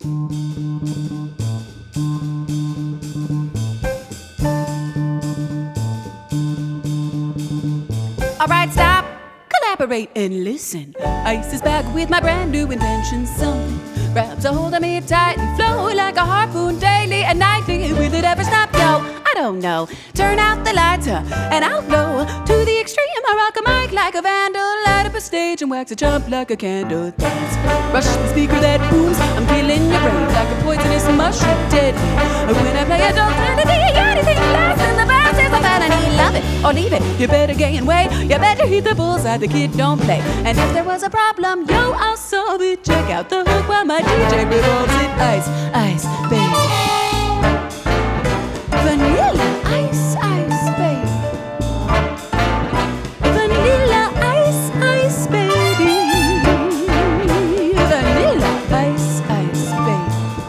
Alright, stop, collaborate and listen. Ice is back with my brand new invention. Something grabs a hold of me tight and flow like a harpoon daily and nightly. Will it ever stop? No, I don't know. Turn out the lights and outlaw to the extreme. I rock a mic like a vandal, light up a stage and wax a jump like a candle. Dance, rush the speaker that booms. I'm killing your brain like a poisonous mushroom, deadly. When I play a don't turn to anything less than the best is a felony. Love it or leave it, you better gain weight. You better hit the bullseye, the kid don't play. And if there was a problem, yo, I'll solve it. Check out the hook while my DJ revolves it. Ice, ice, baby. Vanilla ice, ice, baby. Vanilla ice, ice, baby. Vanilla ice, ice, baby.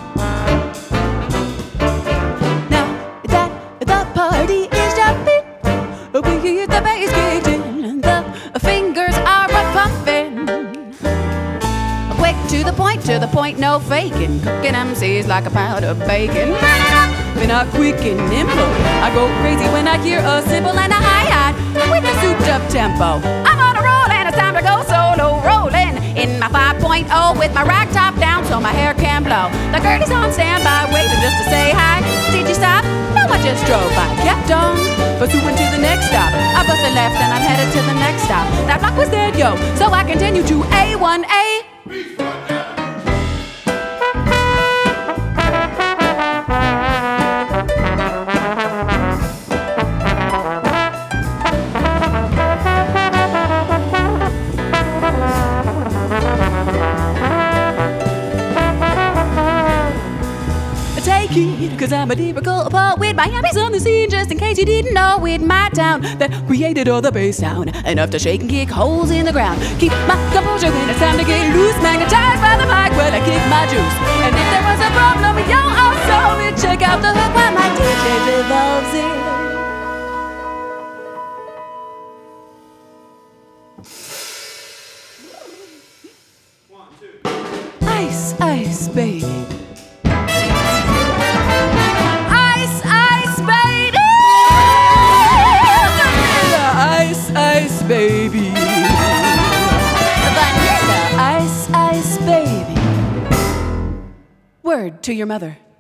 Now that the party is jumping, we hear the bass kicked in, the fingers are a-pumping. Quick to the point, no faking. Cooking MCs like a pound of bacon. When I'm quick and nimble, I go crazy when I hear a cymbal and a hi-hat with a souped-up tempo. I'm on a roll and it's time to go solo, rolling in my 5.0 with my rag top down so my hair can blow. The Gertie's on standby, waiting just to say hi. Did you stop? No, I just drove by. Kept on, pursuing to the next stop. I busted left and I'm headed to the next stop. That block was dead, yo, so I continue to A1A. Take it, cause I'm a lyrical poet. Miami's on the scene, just in case you didn't know it. My town that created all the bass sound, enough to shake and kick holes in the ground. Keep my composure when it's time to get loose. Magnetized by the mic when I kick my juice. And if there was a problem, yo, I'll solve it. Check out the hook while my DJ revolves it. Ice, ice, baby. Ice, ice, baby. Vanilla ice, ice, baby. Vanilla ice, ice, baby. Word to your mother.